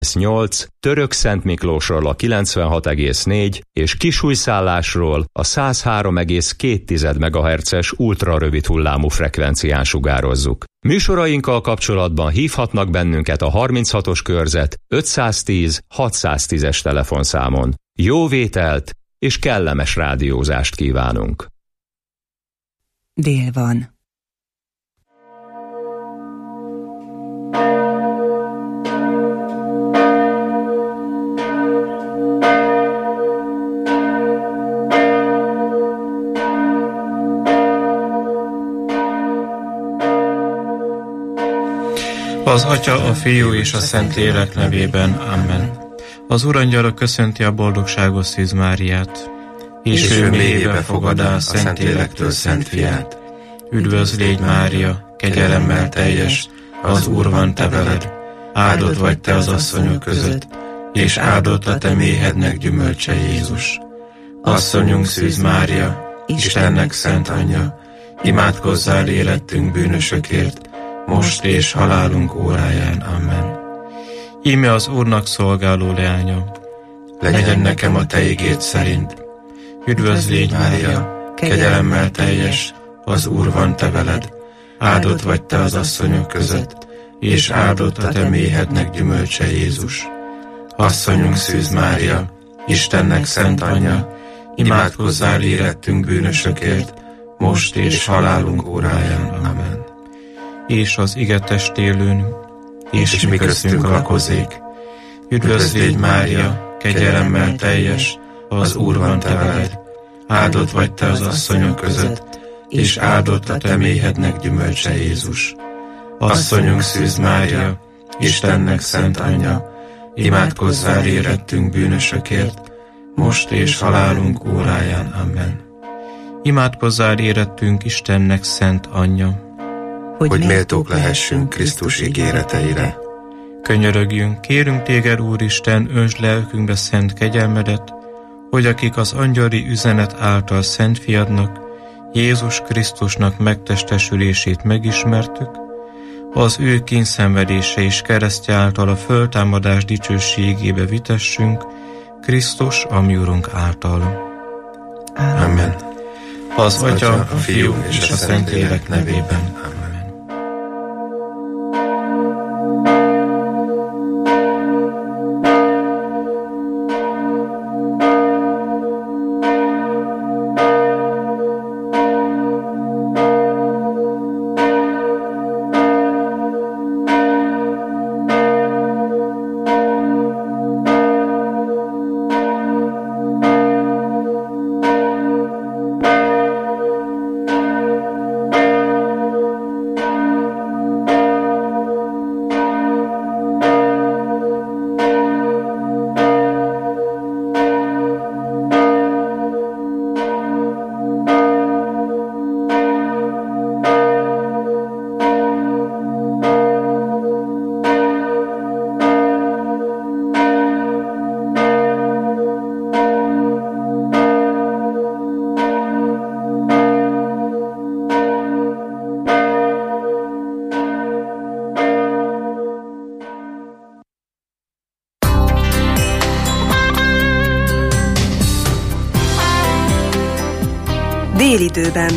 8, Török-Szentmiklósról a 96,4 és Kisújszállásról a 103,2 MHz-es ultrarövid hullámú frekvencián sugározzuk. Műsorainkkal kapcsolatban hívhatnak bennünket a 36-os körzet 510 610-es telefonszámon. Jó vételt és kellemes rádiózást kívánunk! Dél van. Az Atya, a Fiú és a Szentlélek nevében. Amen. Az Urangyala köszönti a boldogságos Szűz Máriát, és ő mélyébe fogadá a Szentlélektől Szent Fiát. Üdvözl légy, Mária, kegyelemmel teljes, az Úr van te veled, áldott vagy te az asszonyok között, és áldott a te méhednek gyümölcse Jézus. Asszonyunk Szűz Mária, Istennek szent anyja, imádkozzál érettünk bűnösökért, most és halálunk óráján. Amen. Íme az Úrnak szolgáló leánya, legyen nekem a te igéd szerint. Üdvözl légy, Mária, kegyelemmel teljes, az Úr van te veled, áldott vagy te az asszonyok között, és áldott a te méhednek gyümölcse Jézus. Asszonyunk Szűz Mária, Istennek szent anyja, imádkozzál érettünk bűnösökért, most és halálunk óráján. Amen. És az ige testélőn, és mi köztünk lakozik. Üdvözl légy, Mária, kegyelemmel teljes, az Úr van te veled, áldott vagy te az asszonyok között, és áldott a te méhednek gyümölcse Jézus. Asszonyunk Szűz Mária, Istennek szent anyja, imádkozzál érettünk bűnösökért, most és halálunk óráján. Amen. Imádkozzál érettünk Istennek szent anyja, hogy méltók lehessünk Krisztus ígéreteire. Könyörögjünk, kérünk téged, Úristen, öntsd lelkünkbe szent kegyelmedet, hogy akik az angyali üzenet által Szent Fiadnak, Jézus Krisztusnak megtestesülését megismertük, az ő kínszenvedése és keresztje által a föltámadás dicsőségébe vitessünk, Krisztus, a mi Urunk által. Amen. Az Atya, a Fiú és a Szentlélek nevében. Amen. Délidőben.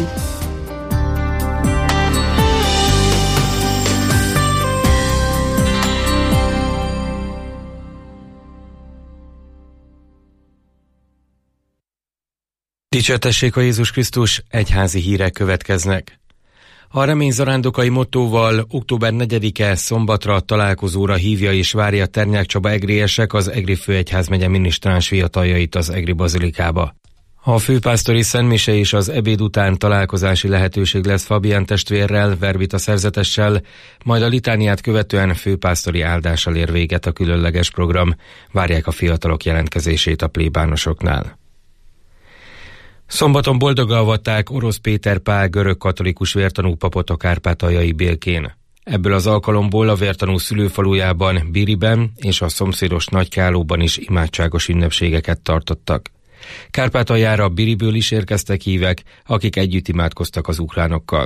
Dicsértessék a Jézus Krisztus, egyházi hírek következnek. A remény zarándokai mottóval október 4-e szombatra találkozóra hívja és várja Ternyák Csaba egriesek az Egri főegyházmegye minisztráns fiataljait az Egri bazilikába. A főpásztori szentmise és az ebéd után találkozási lehetőség lesz Fabián testvérrel, Verbita szerzetessel, majd a litániát követően főpásztori áldással ér véget a különleges program. Várják a fiatalok jelentkezését a plébánosoknál. Szombaton boldogan avatták Orosz Péter Pál görög-katolikus vértanú papot a kárpátaljai Bélkén. Ebből az alkalomból a vértanú szülőfalujában, Biriben és a szomszédos Nagykálóban is imádságos ünnepségeket tartottak. Kárpátaljára Biriből is érkeztek hívek, akik együtt imádkoztak az ukránokkal.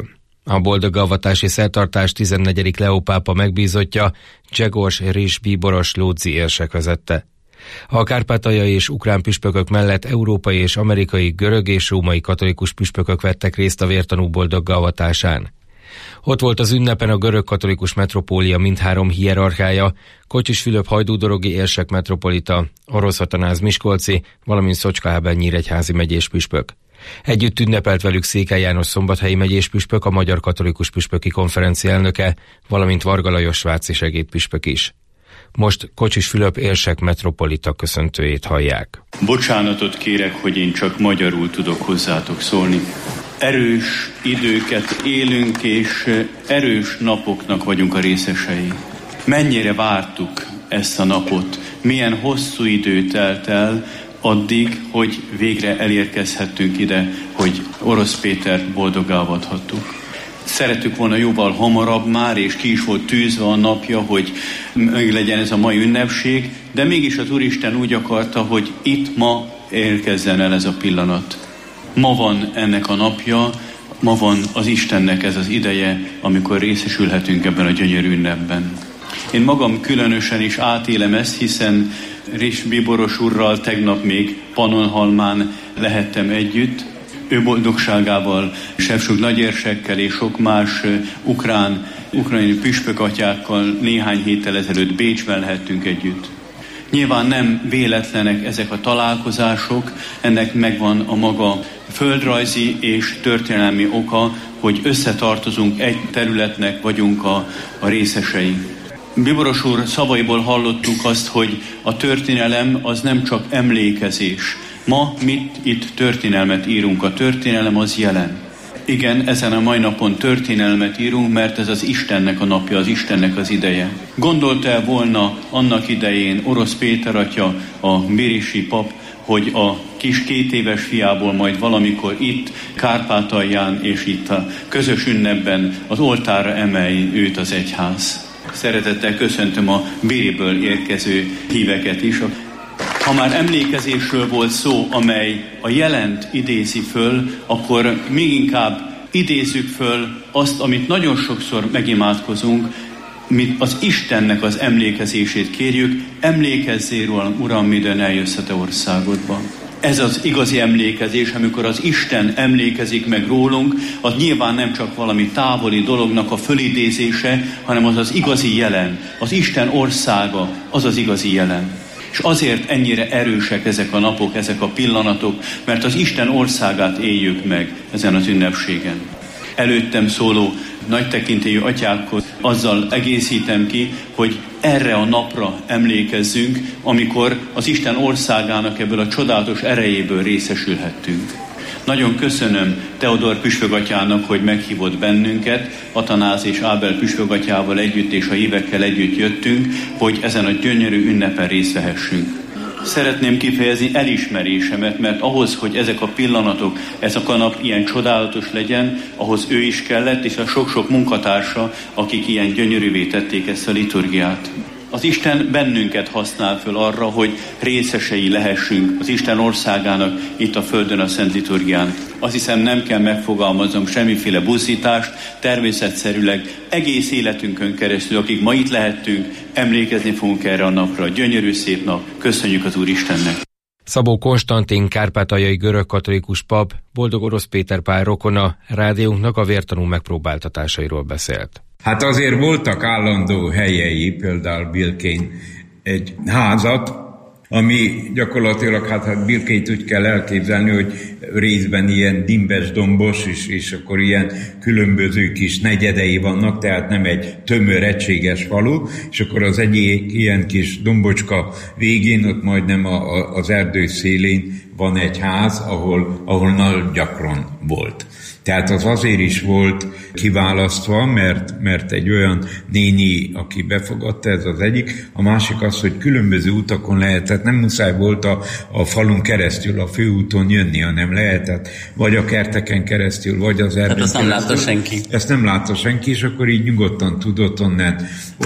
A boldogavatási szertartás 14. Leó pápa megbízottja Grzegorz Ris bíboros lódzi érsek vezette. A kárpátaljai és ukrán püspökök mellett európai és amerikai, görög és római katolikus püspökök vettek részt a vértanú boldoggavatásán. Ott volt az ünnepen a görög katolikus metropólia mindhárom hierarchája, Kocsis Fülöp hajdúdorogi érsek metropolita, Orosz Atanáz miskolci, valamint Szocska Ábel nyíregyházi megyés püspök. Együtt ünnepelt velük Székely János szombathelyi megyés püspök, a Magyar Katolikus Püspöki Konferencia elnöke, valamint Varga Lajos svájci segédpüspök is. Most Kocsis Fülöp érsek metropolita köszöntőjét hallják. Bocsánatot kérek, hogy én csak magyarul tudok hozzátok szólni. Erős időket élünk, és erős napoknak vagyunk a részesei. Mennyire vártuk ezt a napot, milyen hosszú idő telt el addig, hogy végre elérkezhettünk ide, hogy Orosz Pétert boldoggá avathattuk. Szerettük volna jóval hamarabb már, és ki is volt tűzve a napja, hogy meg legyen ez a mai ünnepség, de mégis az Úristen úgy akarta, hogy itt ma érkezzen el ez a pillanat. Ma van ennek a napja, ma van az Istennek ez az ideje, amikor részesülhetünk ebben a gyönyörű ünnepben. Én magam különösen is átélem ezt, hiszen Ris bíboros úrral tegnap még Pannonhalmán lehettem együtt. Ő boldogságával, Sevsug nagyérsekkel és sok más ukrajnai püspökatyákkal néhány héttel ezelőtt Bécsben lehettünk együtt. Nyilván nem véletlenek ezek a találkozások, ennek megvan a maga földrajzi és történelmi oka, hogy összetartozunk, egy területnek vagyunk a részesei. Bíboros úr szavaiból hallottuk azt, hogy a történelem az nem csak emlékezés. Ma itt történelmet írunk, a történelem az jelen. Igen, ezen a mai napon történelmet írunk, mert ez az Istennek a napja, az Istennek az ideje. Gondolta-e volna annak idején Orosz Péter atya, a birisi pap, hogy a kis 2 éves fiából majd valamikor itt, Kárpátalján és itt a közös ünnepben az oltárra emelj őt az egyház. Szeretettel köszöntöm a Biriből érkező híveket is. Ha már emlékezésről volt szó, amely a jelent idézi föl, akkor még inkább idézzük föl azt, amit nagyon sokszor megimádkozunk, mint az Istennek az emlékezését kérjük, emlékezzél rólam, Uram, midőn eljössz a te országodba. Ez az igazi emlékezés, amikor az Isten emlékezik meg rólunk, az nyilván nem csak valami távoli dolognak a fölidézése, hanem az az igazi jelen, az Isten országa, az az igazi jelen. És azért ennyire erősek ezek a napok, ezek a pillanatok, mert az Isten országát éljük meg ezen az ünnepségen. Előttem szóló nagy tekintélyű atyákhoz azzal egészítem ki, hogy erre a napra emlékezzünk, amikor az Isten országának ebből a csodálatos erejéből részesülhettünk. Nagyon köszönöm Teodor püspökatyának, hogy meghívott bennünket, Atanáz és Ábel püspökatyával együtt és a hívekkel együtt jöttünk, hogy ezen a gyönyörű ünnepen részt vehessünk. Szeretném kifejezni elismerésemet, mert ahhoz, hogy ezek a pillanatok, ezek a nap ilyen csodálatos legyen, ahhoz ő is kellett, és a sok-sok munkatársa, akik ilyen gyönyörűvé tették ezt a liturgiát. Az Isten bennünket használ föl arra, hogy részesei lehessünk az Isten országának itt a földön a Szent Liturgián. Azt hiszem, nem kell megfogalmaznom semmiféle buzdítást, természetszerűleg egész életünkön keresztül, akik ma itt lehettünk, emlékezni fogunk erre a napra. Gyönyörű szép nap, köszönjük az Úristennek! Szabó Konstantin kárpátaljai görög katolikus pap, Boldog Orosz Péter Pál rokona rádiónknak a vértanú megpróbáltatásairól beszélt. Hát azért voltak állandó helyei, például Bilkén egy házat, ami gyakorlatilag, hát Bilkényt úgy kell elképzelni, hogy részben ilyen dimbes dombos, és akkor ilyen különböző kis negyedei vannak, tehát nem egy tömör, egységes falu, és akkor az egyik ilyen kis dombocska végén, ott majdnem az erdő szélén van egy ház, ahol nagyon gyakran volt. Tehát az azért is volt kiválasztva, mert egy olyan néni, aki befogadta, ez az egyik. A másik az, hogy különböző utakon lehetett, nem muszáj volt a falun keresztül, a főúton jönni, hanem lehetett vagy a kerteken keresztül, vagy az erdőn keresztül. Ezt nem látta senki. Ezt nem látta senki, és akkor így nyugodtan tudott onnan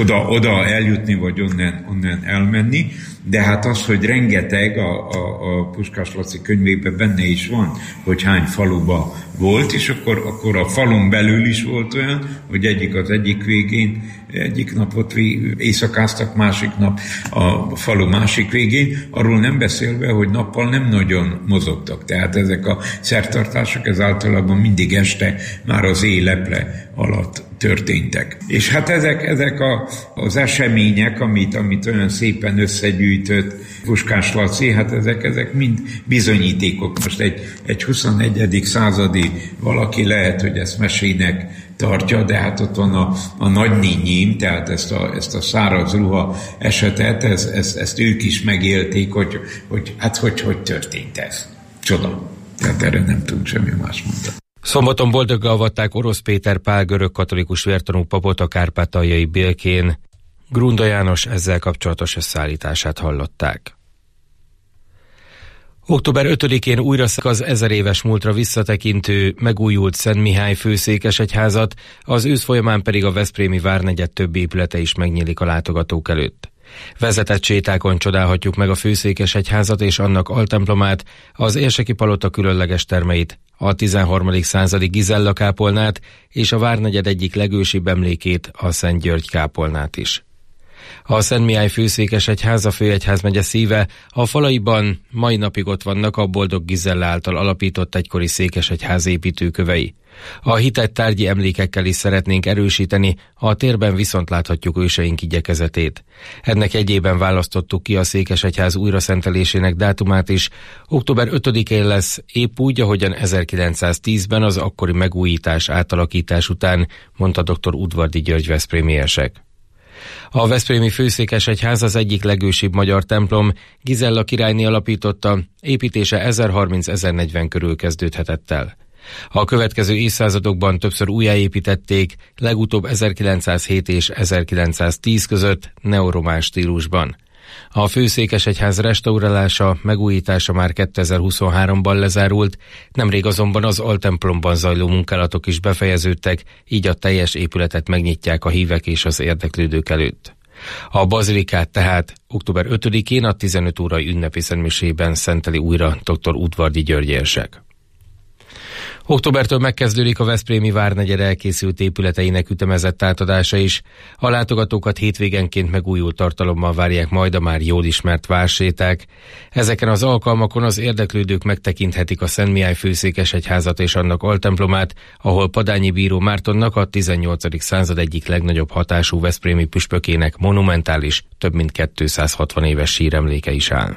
oda eljutni, vagy onnan elmenni. De hát az, hogy rengeteg a Puskás Laci könyvében benne is van, hogy hány faluba volt, és akkor a falun belül is volt olyan, hogy egyik végén, egyik napot éjszakáztak, másik nap a falu másik végén, arról nem beszélve, hogy nappal nem nagyon mozogtak. Tehát ezek a szertartások, ez általában mindig este már az éjleple alatt történtek. És hát ezek az események, amit olyan szépen összegyűjtött Puskás Laci, hát ezek mind bizonyítékok. Most egy 21. századi valaki lehet, hogy ezt mesének tartja, de hát ott van a nagynényim, tehát ezt a száraz ruha esetet, ezt ők is megélték, hogy történt ez. Csoda. Tehát erre nem tudunk semmi más mondani. Szombaton boldogga avatták Orosz Péter Pál görög katolikus vértanú papot a kárpátaljai Bélkén. Grunda János ezzel kapcsolatos összeállítását hallották. Október 5-én újra az 1000 éves múltra visszatekintő, megújult Szent Mihály főszékesegyházat, az ősz folyamán pedig a veszprémi várnegyed több épülete is megnyílik a látogatók előtt. Vezetett sétákon csodálhatjuk meg a főszékesegyházat és annak altemplomát, az érseki palota különleges termeit, a 13. századi Gizella kápolnát és a várnegyed egyik legősibb emlékét, a Szent György kápolnát is. A Szent Mihály főszékesegyház, a főegyházmegye szíve, a falaiban mai napig ott vannak a Boldog Gizella által alapított egykori székesegyház építőkövei. A hitett tárgyi emlékekkel is szeretnénk erősíteni, a térben viszont láthatjuk őseink igyekezetét. Ennek jegyében választottuk ki a székesegyház újraszentelésének dátumát is. Október 5-én lesz, épp úgy, ahogyan 1910-ben az akkori megújítás, átalakítás után, mondta dr. Udvardi György veszprémi érsek. A veszprémi főszékesegyház az egyik legősibb magyar templom, Gizella királyné alapította, építése 1030-1040 körül kezdődhetett el. A következő évszázadokban többször újjáépítették, legutóbb 1907 és 1910 között neoromán stílusban. A főszékesegyház restaurálása, megújítása már 2023-ban lezárult, nemrég azonban az altemplomban zajló munkálatok is befejeződtek, így a teljes épületet megnyitják a hívek és az érdeklődők előtt. A bazilikát tehát október 5-én a 15 órai ünnepi szentmisében szenteli újra dr. Udvardi György érsek. Októbertől megkezdődik a veszprémi várnegyed elkészült épületeinek ütemezett átadása is. A látogatókat hétvégenként megújult tartalommal várják majd a már jól ismert várséták. Ezeken az alkalmakon az érdeklődők megtekinthetik a Szent Mihály főszékesegyházat és annak altemplomát, ahol Padányi bíró Mártonnak, a 18. század egyik legnagyobb hatású veszprémi püspökének monumentális, több mint 260 éves síremléke is áll.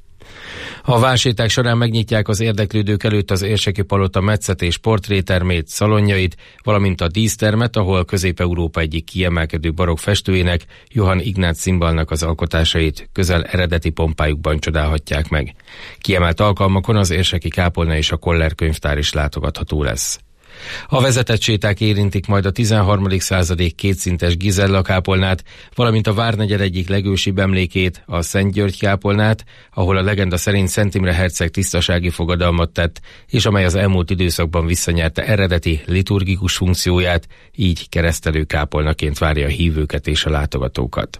A várséták során megnyitják az érdeklődők előtt az érseki palota metszet és portrétermét, szalonjait, valamint a dísztermet, ahol Közép-Európa egyik kiemelkedő barokk festőjének, Johann Ignác Szimbalnak az alkotásait közel eredeti pompájukban csodálhatják meg. Kiemelt alkalmakon az érseki kápolna és a Koller könyvtár is látogatható lesz. A vezetett séták érintik majd a 13. századi kétszintes Gizella kápolnát, valamint a várnegyed egyik legősibb emlékét, a Szent György kápolnát, ahol a legenda szerint Szent Imre herceg tisztasági fogadalmat tett, és amely az elmúlt időszakban visszanyerte eredeti liturgikus funkcióját, így keresztelő kápolnaként várja a hívőket és a látogatókat.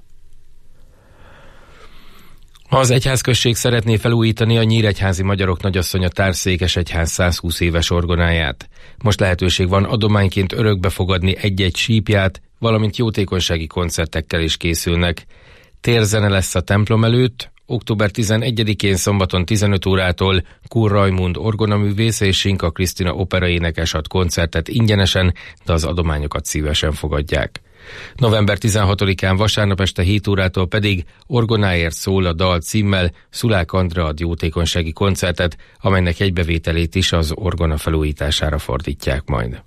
Az egyházközség szeretné felújítani a nyíregyházi magyarok nagyasszonya társszékesegyház 120 éves orgonáját. Most lehetőség van adományként örökbe fogadni egy-egy sípját, valamint jótékonysági koncertekkel is készülnek. Térzene lesz a templom előtt, október 11-én szombaton 15 órától Kur Rajmund orgonaművész és Sinka Krisztina operaénekes ad koncertet ingyenesen, de az adományokat szívesen fogadják. November 16-án vasárnap este 7 órától pedig Orgonáért szól a dal címmel Szulák Andrea ad jótékonysági koncertet, amelynek egybevételét is az orgona felújítására fordítják majd.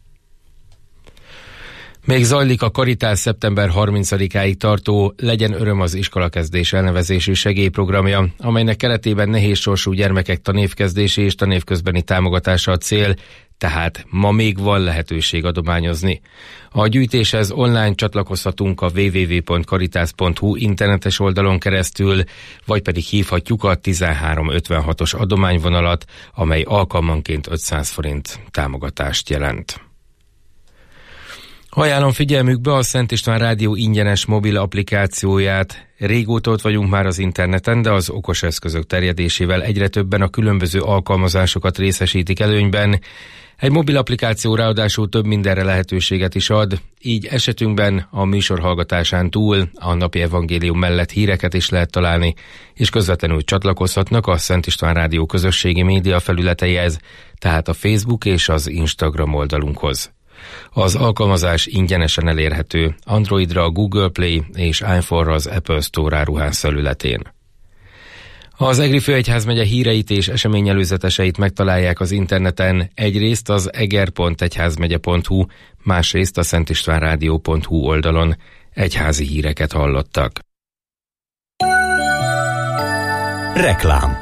Még zajlik a Karitás szeptember 30-áig tartó Legyen öröm az iskolakezdés elnevezésű segélyprogramja, amelynek keretében nehézsorsú gyermekek tanévkezdési és tanévközbeni támogatása a cél, tehát ma még van lehetőség adományozni. A gyűjtéshez online csatlakozhatunk a www.caritas.hu internetes oldalon keresztül, vagy pedig hívhatjuk a 1356-os adományvonalat, amely alkalmanként 500 forint támogatást jelent. Ajánlom figyelmükbe a Szent István Rádió ingyenes mobil applikációját. Régóta ott vagyunk már az interneten, de az okos eszközök terjedésével egyre többen a különböző alkalmazásokat részesítik előnyben. Egy mobil applikáció ráadásul több mindenre lehetőséget is ad, így esetünkben a műsor hallgatásán túl a napi evangélium mellett híreket is lehet találni, és közvetlenül csatlakozhatnak a Szent István Rádió közösségi média felületeihez, tehát a Facebook és az Instagram oldalunkhoz. Az alkalmazás ingyenesen elérhető Androidra a Google Play és iPhone-ra az Apple Store áruház felületén. Az Egri főegyházmegye híreit és eseményelőzeteseit megtalálják az interneten, egyrészt az eger.egyházmegye.hu, másrészt a szentistvánrádió.hu oldalon. Egyházi híreket hallottak. Reklám.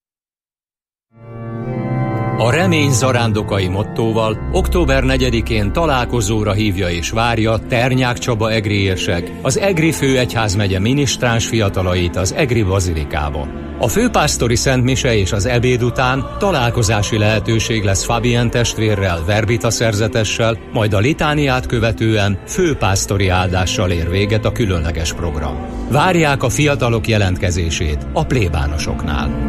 A remény zarándokai mottóval október 4-én találkozóra hívja és várja Ternyák Csaba egri érsek, az Egri főegyházmegye minisztráns fiatalait az Egri bazilikába. A főpásztori szentmise és az ebéd után találkozási lehetőség lesz Fabien testvérrel, verbita szerzetessel, majd a litániát követően főpásztori áldással ér véget a különleges program. Várják a fiatalok jelentkezését a plébánosoknál.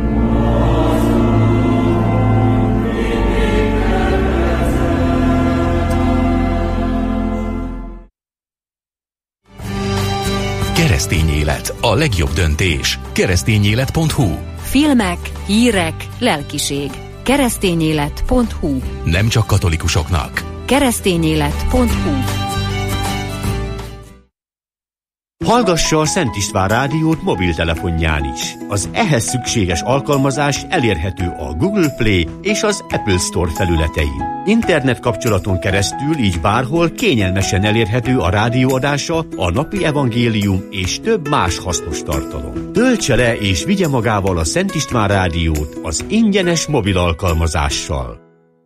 Keresztény élet, a legjobb döntés. Keresztényélet.hu. Filmek, hírek, lelkiség. Keresztényélet.hu. Nem csak katolikusoknak. Keresztényélet.hu. Hallgassa a Szent István Rádiót mobiltelefonján is. Az ehhez szükséges alkalmazás elérhető a Google Play és az Apple Store felületein. Internet kapcsolaton keresztül így bárhol kényelmesen elérhető a rádióadása, a napi evangélium és több más hasznos tartalom. Töltse le és vigye magával a Szent István Rádiót az ingyenes mobil alkalmazással.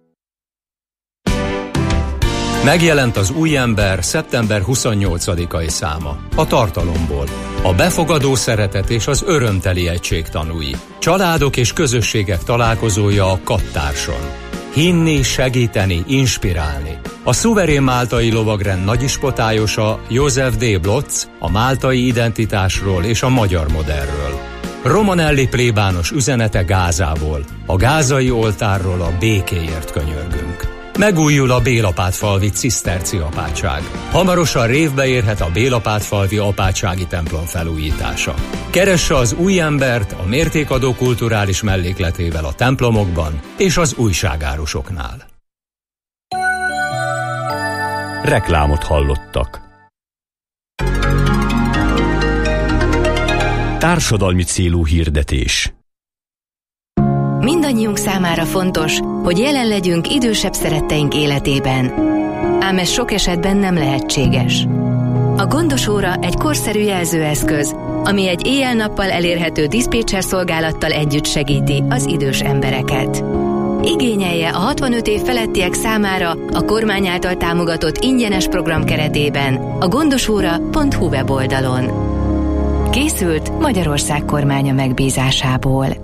Megjelent az Új ember szeptember 28-ai száma. A tartalomból. A befogadó szeretet és az örömteli egység tanúi. Családok és közösségek találkozója a Kattárson. Hinni, segíteni, inspirálni. A szuverén máltai lovagrend nagyispotályosa József D. Blotz a máltai identitásról és a magyar modellről. Romanelli plébános üzenete Gázából. A gázai oltárról a békéért könyörgünk. Megújul a Bélapátfalvi ciszterci apátság. Hamarosan révbe érhet a Bélapátfalvi apátsági templom felújítása. Keresse az Új embert a mértékadó kulturális mellékletével a templomokban és az újságárusoknál. Reklámot hallottak. Társadalmi célú hirdetés. Mindannyiunk számára fontos, hogy jelen legyünk idősebb szeretteink életében. Ám ez sok esetben nem lehetséges. A Gondos óra egy korszerű jelzőeszköz, ami egy éjjel-nappal elérhető diszpécser szolgálattal együtt segíti az idős embereket. Igényelje a 65 év felettiek számára a kormány által támogatott ingyenes program keretében a gondosóra.hu weboldalon. Készült Magyarország kormánya megbízásából.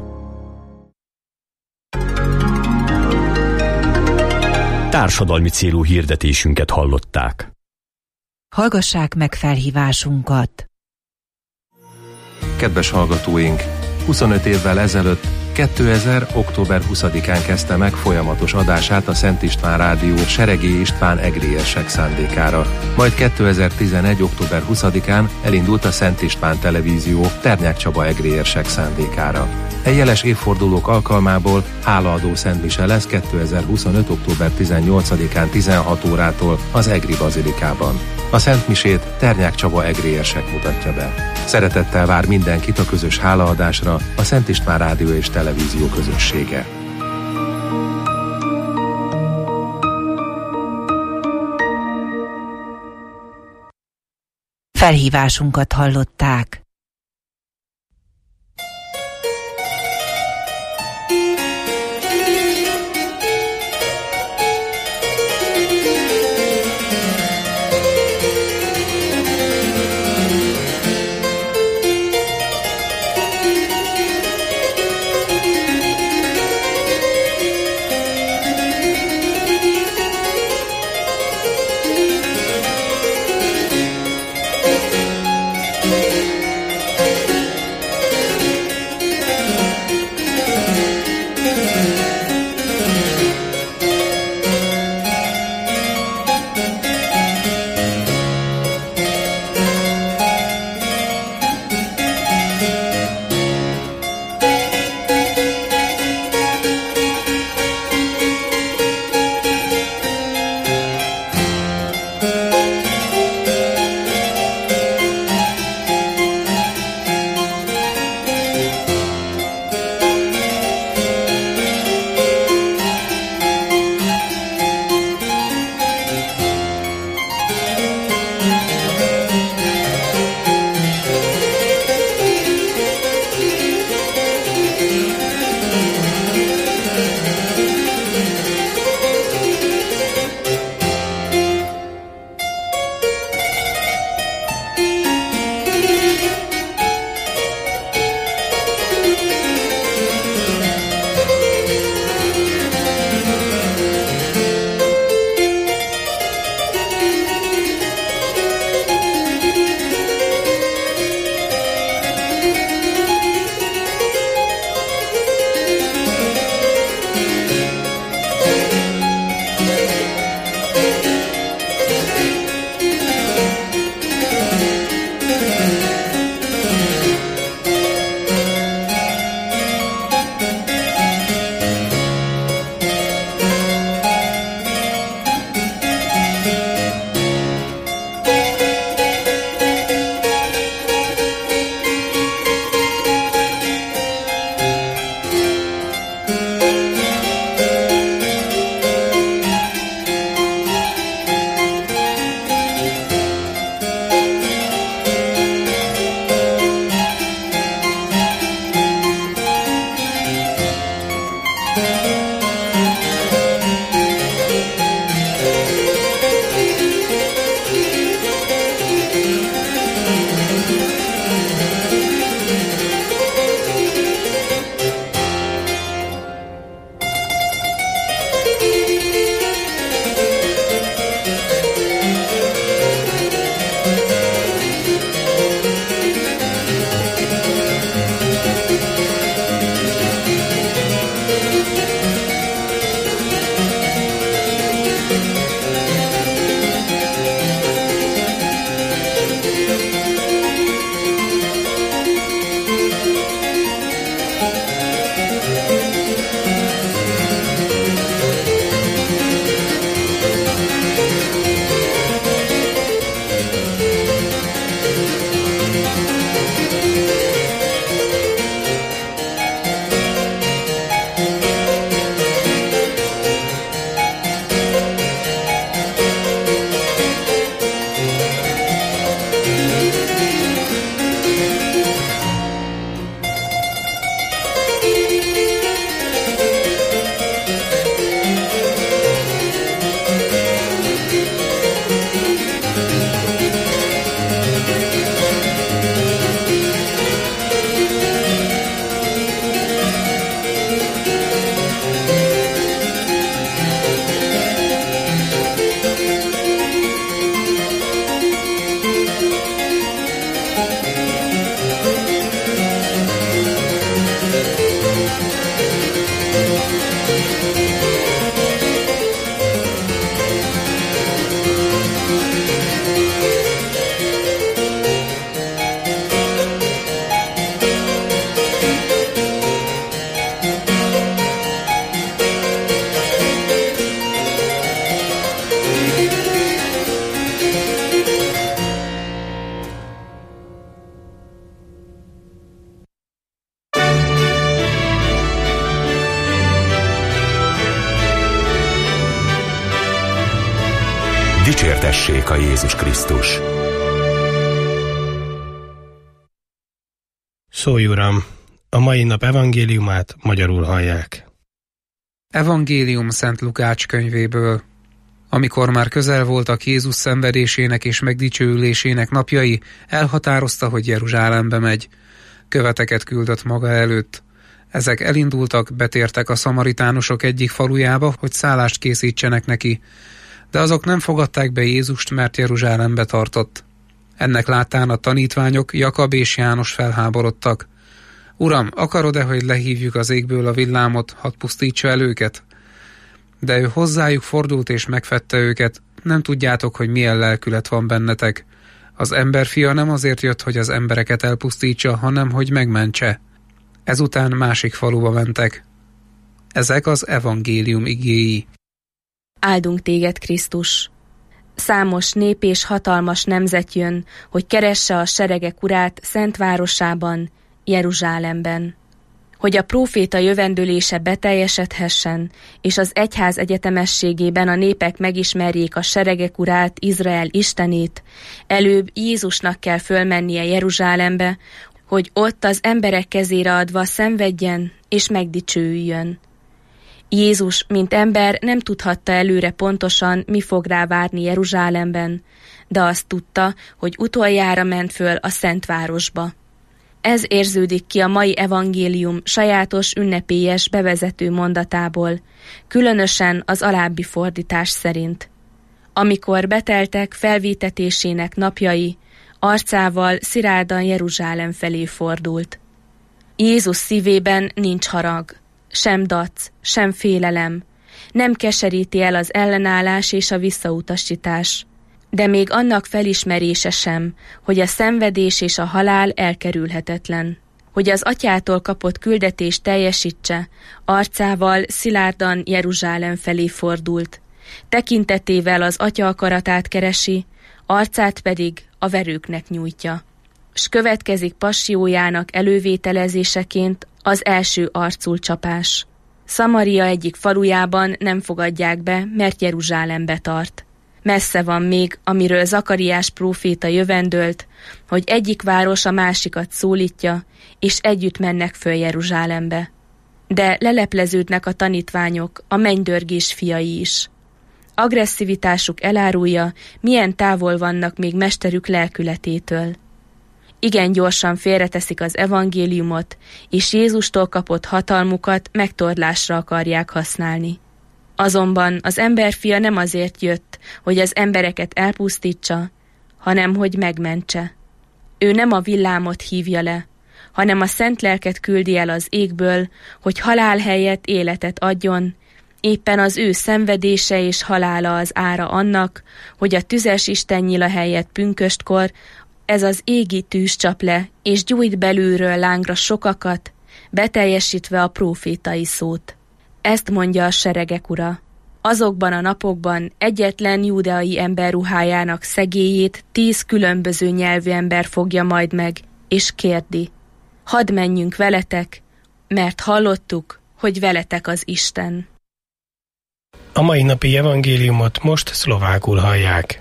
Társadalmi célú hirdetésünket hallották. Hallgassák meg felhívásunkat. Kedves hallgatóink, 25 évvel ezelőtt 2000. október 20-án kezdte meg folyamatos adását a Szent István Rádió Seregély István egri érsek szándékára. Majd 2011. október 20-án elindult a Szent István Televízió Ternyák Csaba egri érsek szándékára. Jeles évfordulók alkalmából hálaadó szentmise lesz 2025. október 18-án 16 órától az Egri bazilikában. A szentmisét Ternyák Csaba egri érsek mutatja be. Szeretettel vár mindenkit a közös hálaadásra a Szent István Rádió és Televízió közössége. Felhívásunkat hallották. Dicsértessék a Jézus Krisztus! Szólj, Uram! A mai nap evangéliumát magyarul hallják. Evangélium Szent Lukács könyvéből. Amikor már közel voltak Jézus szenvedésének és megdicsőülésének napjai, elhatározta, hogy Jeruzsálembe megy. Követeket küldött maga előtt. Ezek elindultak, betértek a szamaritánusok egyik falujába, hogy szállást készítsenek neki. De azok nem fogadták be Jézust, mert Jeruzsálembe tartott. Ennek láttán a tanítványok, Jakab és János felháborodtak. Uram, akarod-e, hogy lehívjuk az égből a villámot, hadd pusztítsa el őket? De ő hozzájuk fordult és megfedte őket, nem tudjátok, hogy milyen lelkület van bennetek. Az emberfia nem azért jött, hogy az embereket elpusztítsa, hanem hogy megmentse. Ezután másik faluba mentek. Ezek az evangélium igéi. Áldunk téged, Krisztus! Számos nép és hatalmas nemzet jön, hogy keresse a seregek urát szent városában, Jeruzsálemben. Hogy a próféta jövendőlése beteljesedhessen, és az egyház egyetemességében a népek megismerjék a seregek urát, Izrael istenét, előbb Jézusnak kell fölmennie Jeruzsálembe, hogy ott az emberek kezére adva szenvedjen és megdicsőüljön. Jézus, mint ember, nem tudhatta előre pontosan, mi fog rá várni Jeruzsálemben, de azt tudta, hogy utoljára ment föl a Szentvárosba. Ez érződik ki a mai evangélium sajátos ünnepélyes bevezető mondatából, különösen az alábbi fordítás szerint. Amikor beteltek felvítetésének napjai, arcával szilárdan Jeruzsálem felé fordult. Jézus szívében nincs harag, sem dac, sem félelem, nem keseríti el az ellenállás és a visszautasítás, de még annak felismerése sem, hogy a szenvedés és a halál elkerülhetetlen. Hogy az atyától kapott küldetést teljesítse, arcával szilárdan Jeruzsálem felé fordult. Tekintetével az atya akaratát keresi, arcát pedig a verőknek nyújtja. S következik passiójának elővételezéseként az első arcul csapás. Szamaria egyik falujában nem fogadják be, mert Jeruzsálembe tart. Messze van még, amiről Zakariás próféta jövendölt, hogy egyik város a másikat szólítja, és együtt mennek föl Jeruzsálembe. De lelepleződnek a tanítványok, a mennydörgés fiai is. Agresszivitásuk elárulja, milyen távol vannak még mesterük lelkületétől. Igen gyorsan félreteszik az evangéliumot, és Jézustól kapott hatalmukat megtorlásra akarják használni. Azonban az emberfia nem azért jött, hogy az embereket elpusztítsa, hanem hogy megmentse. Ő nem a villámot hívja le, hanem a szent lelket küldi el az égből, hogy halál helyett életet adjon, éppen az ő szenvedése és halála az ára annak, hogy a tüzes istennyila helyett pünköstkor ez az égi tűz csap le, és gyújt belülről lángra sokakat, beteljesítve a prófétai szót. Ezt mondja a seregek ura. Azokban a napokban egyetlen júdeai ember ruhájának szegélyét 10 különböző nyelvű ember fogja majd meg, és kérdi: hadd menjünk veletek, mert hallottuk, hogy veletek az Isten. A mai napi evangéliumot most szlovákul hallják.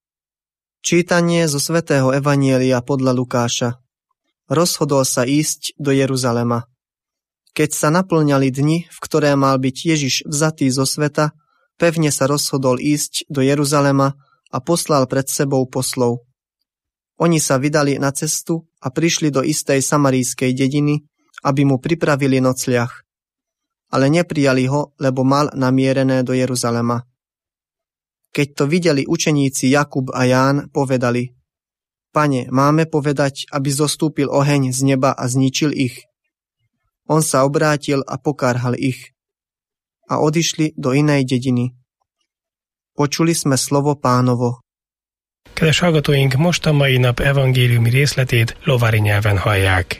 Čítanie zo svätého evanjelia podľa Lukáša. Rozhodol sa ísť do Jeruzalema. Keď sa naplňali dni, v ktoré mal byť Ježiš vzatý zo sveta, pevne sa rozhodol ísť do Jeruzalema a poslal pred sebou poslov. Oni sa vydali na cestu a prišli do istej samarijskej dediny, aby mu pripravili nocľah. Ale neprijali ho, lebo mal namierené do Jeruzalema. Keď to videli učeníci Jakub a Ján, povedali: Pane, máme povedať, aby zostúpil oheň z neba a zničil ich? On sa obrátil a pokárhal ich. A odišli do inej dediny. Počuli sme slovo Pánovo. Kedves hallgatóink, most a mai nap evangéliumi részletét lovári nyelven hallják.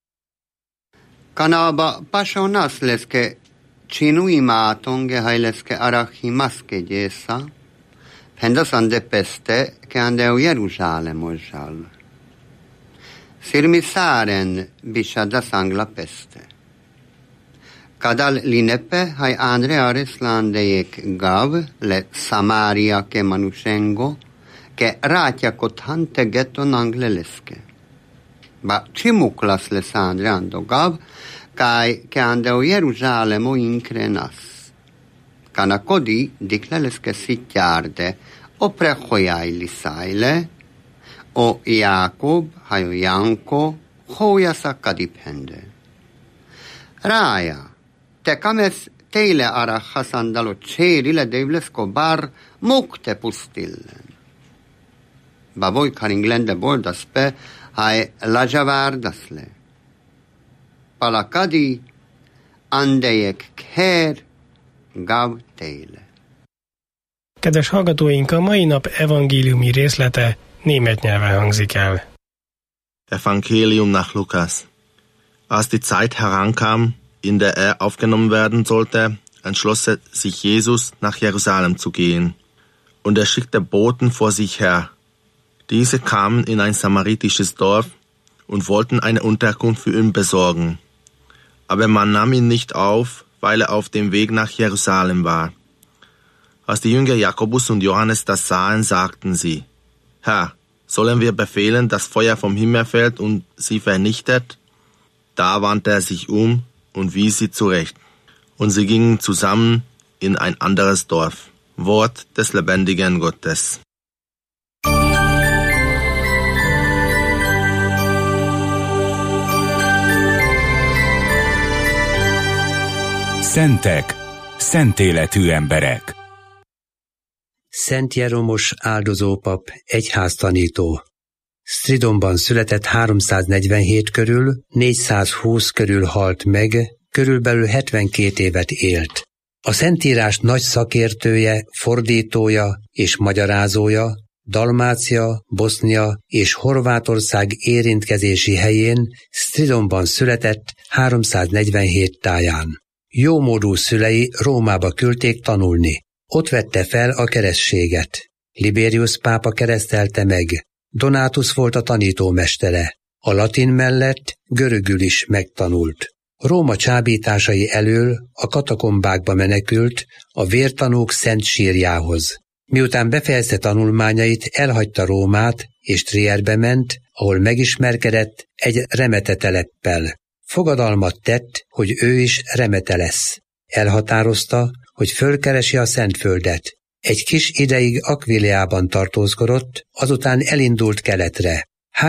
Kanaba pasonaszleske csinuimátonge hajleske arachimaske gyésza, Hendasan de peste che andeu Jeruzsálemozsal. Sirmi száren bisada sangla peste. Kadal linepe hai andre areslandejek gav le Samaria ke manushengo ke ratja kothante geton angleleske. Ba cimuklas le Sandre ando gav kai ke andeu Jerusalemo increnas. Kanakodi dikleleske sitjarde o prehojai lisaile o Jakob hajo Janko hojasa kadipende. Raja, te kames teile ara hasandalo tseerile deivlesko bar mukte pustillen. Bavoi karinglende bordaspe hai lajavardasle. Palakadi andejek kher gav teile. Kedves hallgatóink, a mai nap evangéliumi részlete német nyelven hangzik el. Evangelium nach Lukas. Als die Zeit herankam, in der aufgenommen werden sollte, entschloss sich Jesus, nach Jerusalem zu gehen. Und schickte Boten vor sich her. Diese kamen in ein samaritisches Dorf und wollten eine Unterkunft für ihn besorgen. Aber man nahm ihn nicht auf, weil auf dem Weg nach Jerusalem war. Als die Jünger Jakobus und Johannes das sahen, sagten sie: Herr, sollen wir befehlen, dass Feuer vom Himmel fällt und sie vernichtet? Da wandte er sich um und wies sie zurecht. Und sie gingen zusammen in ein anderes Dorf. Wort des lebendigen Gottes. Szentek, szent életű emberek. Szent Jeromos áldozópap, egyháztanító. Stridonban született 347 körül, 420 körül halt meg, körülbelül 72 évet élt. A Szentírás nagy szakértője, fordítója és magyarázója, Dalmácia, Bosznia és Horvátország érintkezési helyén Stridonban született 347 táján. Jómódú szülei Rómába küldték tanulni. Ott vette fel a keresztséget. Liberius pápa keresztelte meg. Donátus volt a tanítómestere. A latin mellett görögül is megtanult. Róma csábításai elől a katakombákba menekült a vértanúk szent sírjához. Miután befejezte tanulmányait, elhagyta Rómát és Trierbe ment, ahol megismerkedett egy remete teleppel. Fogadalmat tett, hogy ő is remete lesz. Elhatározta, hogy fölkeresi a Szentföldet. Egy kis ideig Akviliában tartózkodott, azután elindult keletre.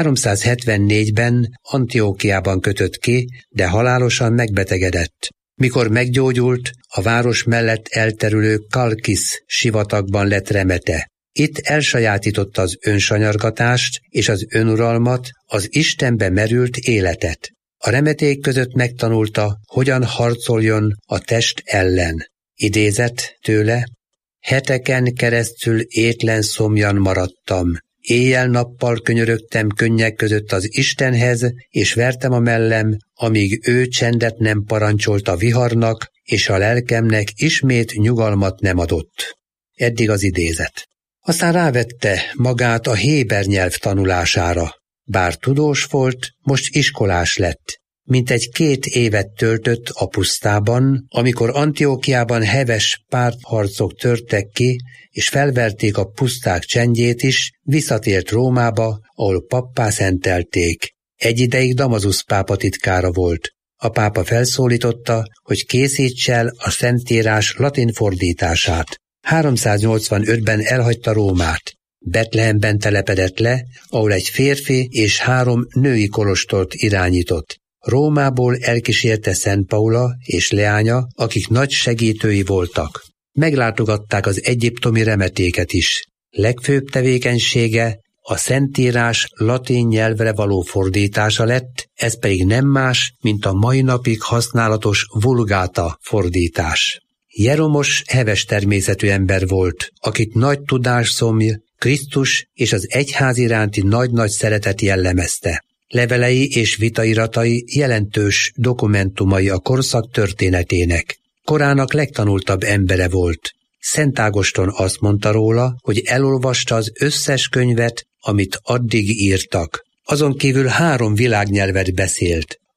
374-ben Antiókiában kötött ki, de halálosan megbetegedett. Mikor meggyógyult, a város mellett elterülő Kalkis sivatagban lett remete. Itt elsajátította az önsanyargatást és az önuralmat, az Istenbe merült életet. A remeték között megtanulta, hogyan harcoljon a test ellen. Idézet tőle: Heteken keresztül étlen szomjan maradtam. Éjjel-nappal könyörögtem könnyek között az Istenhez, és vertem a mellem, amíg ő csendet nem parancsolt a viharnak, és a lelkemnek ismét nyugalmat nem adott. Eddig az idézet. Aztán rávette magát a héber nyelv tanulására. Bár tudós volt, most iskolás lett. Mintegy 2 évet töltött a pusztában, amikor Antiókiában heves pártharcok törtek ki, és felverték a puszták csendjét is, visszatért Rómába, ahol pappá szentelték. Egy ideig Damazusz pápa titkára volt. A pápa felszólította, hogy készíts el a Szentírás latin fordítását. 385-ben elhagyta Rómát. Betlehemben telepedett le, ahol egy férfi és 3 női kolostort irányított. Rómából elkísérte Szent Paula és leánya, akik nagy segítői voltak. Meglátogatták az egyiptomi remetéket is. Legfőbb tevékenysége a Szentírás latin nyelvre való fordítása lett, ez pedig nem más, mint a mai napig használatos vulgáta fordítás. Jeromos heves természetű ember volt, akit nagy tudásszomj, Krisztus és az egyház iránti nagy-nagy szeretet jellemezte. Levelei és vitairatai jelentős dokumentumai a korszak történetének. Korának legtanultabb embere volt. Szent Ágoston azt mondta róla, hogy elolvasta az összes könyvet, amit addig írtak. Azon kívül 3 világnyelvet beszélt: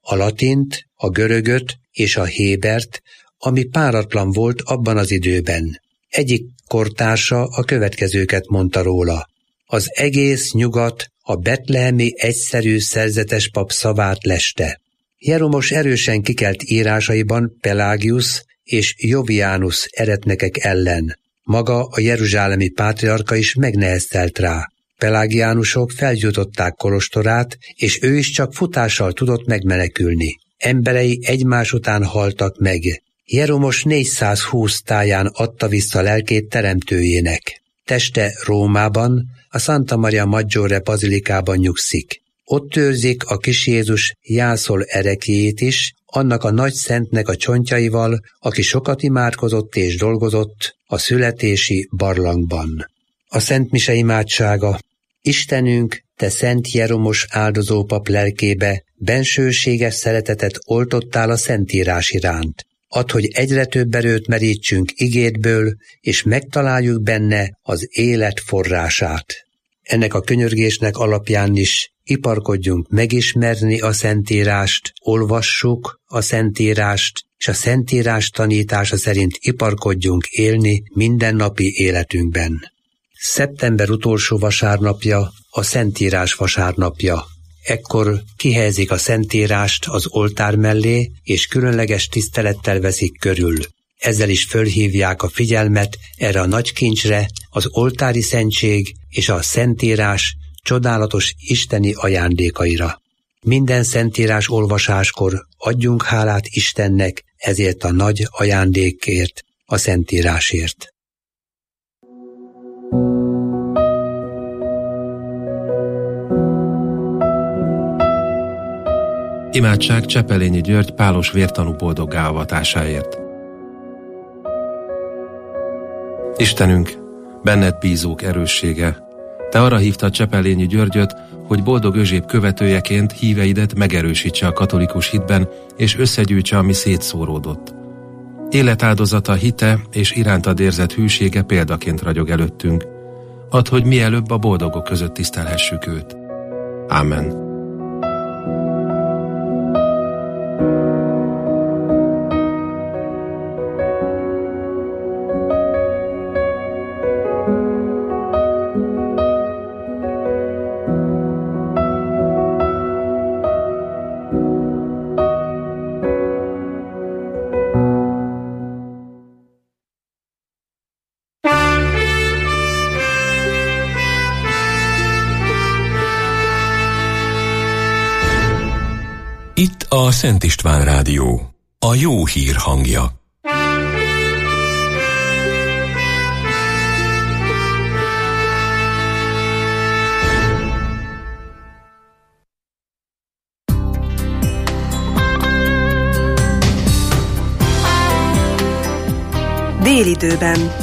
a latint, a görögöt és a hébert, ami páratlan volt abban az időben. Egyik kortársa a következőket mondta róla. Az egész nyugat a betlehemi egyszerű szerzetes pap szavát leste. Jeromos erősen kikelt írásaiban Pelágius és Jovianus eretnekek ellen. Maga a jeruzsálemi pátriarka is megneheztelt rá. Pelágiánusok felgyújtották kolostorát, és ő is csak futással tudott megmenekülni. Emberei egymás után haltak meg. Jeromos 420 táján adta vissza lelkét teremtőjének. Teste Rómában, a Santa Maria Maggiore bazilikában nyugszik. Ott őrzik a kis Jézus jászol erekjét is, annak a nagy szentnek a csontjaival, aki sokat imádkozott és dolgozott a születési barlangban. A Szent Mise imádsága. Istenünk, te Szent Jeromos áldozópap lelkébe bensőséges szeretetet oltottál a Szentírás iránt. Add, hogy egyre több erőt merítsünk igédből, és megtaláljuk benne az élet forrását. Ennek a könyörgésnek alapján is iparkodjunk megismerni a Szentírást, olvassuk a Szentírást, és a Szentírás tanítása szerint iparkodjunk élni mindennapi életünkben. Szeptember utolsó vasárnapja a Szentírás vasárnapja. Ekkor kihelyezik a Szentírást az oltár mellé, és különleges tisztelettel veszik körül. Ezzel is fölhívják a figyelmet erre a nagy kincsre, az oltári szentség és a Szentírás csodálatos isteni ajándékaira. Minden Szentírás olvasáskor adjunk hálát Istennek ezért a nagy ajándékért, a Szentírásért. Imádság Csepelényi György pálos vértanú boldoggá avatásáért. Istenünk, benned bízók erőssége, te arra hívtad Csepelényi Györgyöt, hogy boldog Özséb követőjeként híveidet megerősítse a katolikus hitben, és összegyűjtse, ami szétszóródott. Életáldozata, hite és irántad érzett hűsége példaként ragyog előttünk. Add, hogy mielőbb a boldogok között tisztelhessük őt. Amen. Itt a Szent István Rádió, a jó hír hangja. Délidőben.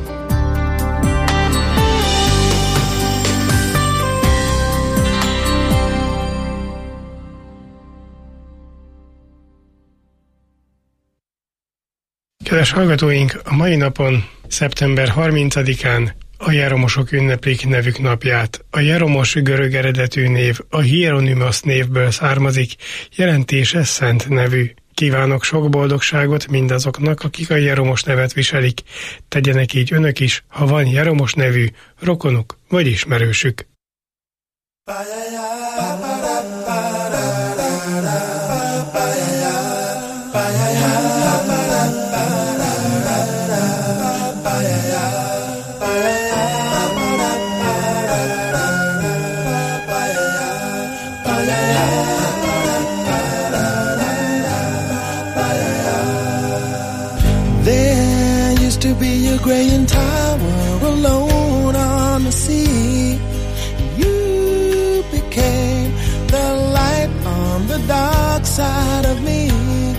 Kedves hallgatóink, a mai napon, szeptember 30-án a Jeromosok ünneplik nevük napját. A Jeromos görög eredetű név a Hieronymus névből származik, jelentése szent nevű. Kívánok sok boldogságot mindazoknak, akik a Jeromos nevet viselik. Tegyenek így önök is, ha van Jeromos nevű rokonuk vagy ismerősük. Graying tower alone on the sea, you became the light on the dark side of me.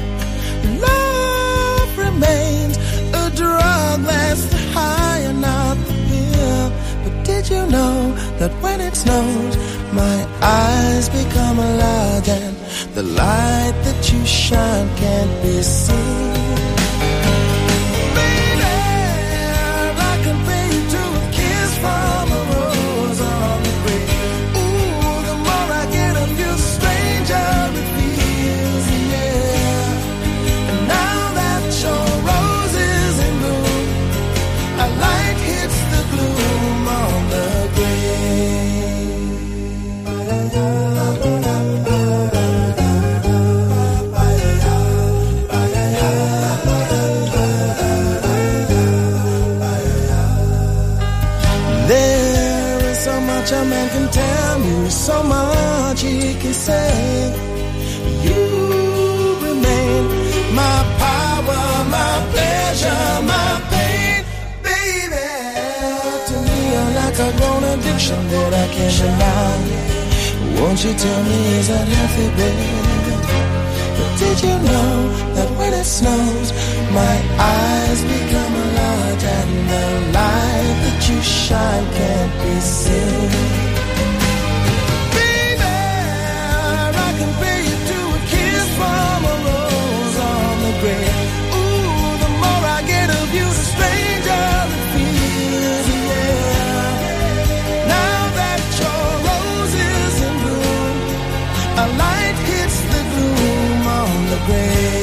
Love remains a drug that's the high and not the pill. But did you know that when it snows, my eyes become alive and the light that you shine can't be seen? From a rose on the grave. Ooh, the more I get of you, stranger it feels. addiction that I can't deny. Won't you tell me, is that healthy, baby? But did you know that when it snows, my eyes become large and the light that you shine can't be seen? Baby, I can pay you to a kiss from a rose on the grave. Ooh, the more I get of you, the stranger it feels, yeah. Now that your rose is in bloom, a light hits the gloom on the grave.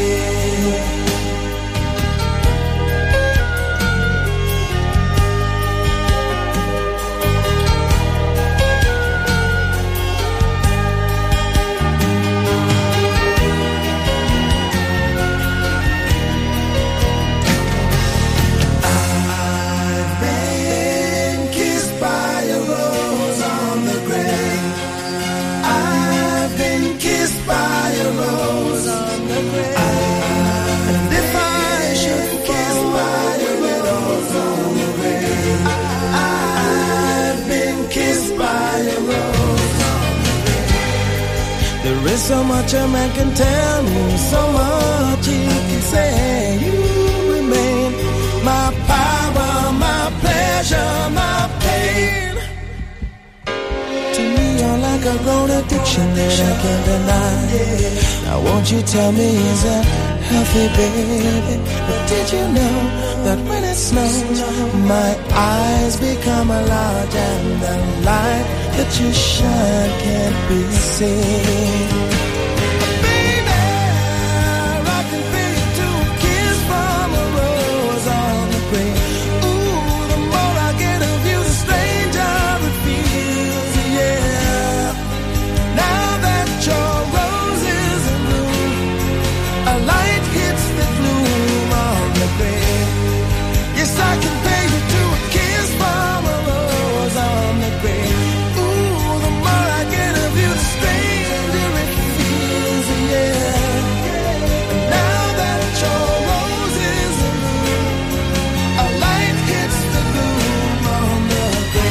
There is so much a man can tell me, so much he can say. You remain my power, my pleasure, my pain. To me, you're like a grown addiction that I can't deny. Now won't you tell me, is that healthy, baby? But did you know that when it snows, my eyes become large and the light that you shine can't be seen? Baby, I can pay you to a kiss from a rose on the grave. Ooh, the more I get of you, the stranger it feels, yeah. Now that your rose is in bloom, a light hits the gloom on the grave. Yes, I can pay you to a kiss from a rose on the grave. Ooh, the more I get of you, the stranger it feels, yeah. And now that your rose is in bloom, a light hits the gloom on the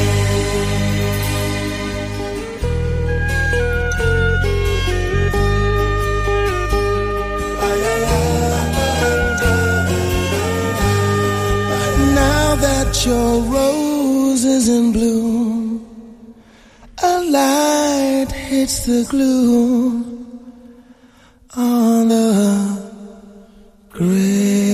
Now that your rose is in bloom, a light hits the gloom on the grave.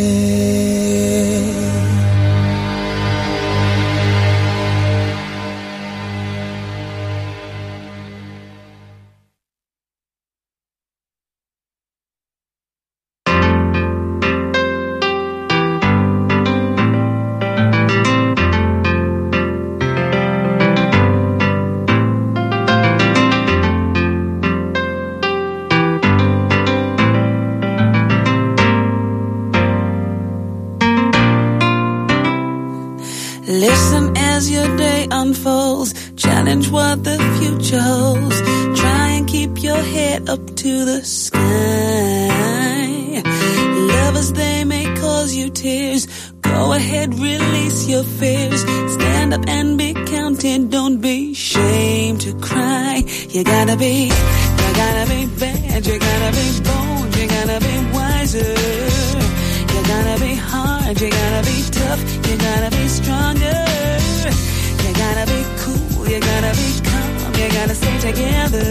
Listen as your day unfolds, challenge what the future holds. Try and keep your head up to the sky. Lovers, they may cause you tears. Go ahead, release your fears. Stand up and be counted, don't be ashamed to cry. You gotta be bad, you gotta be bold, you gotta be wiser. You gotta be hard, you gotta be tough, you gotta be stronger. You gotta be cool, you gotta be calm, you gotta stay together.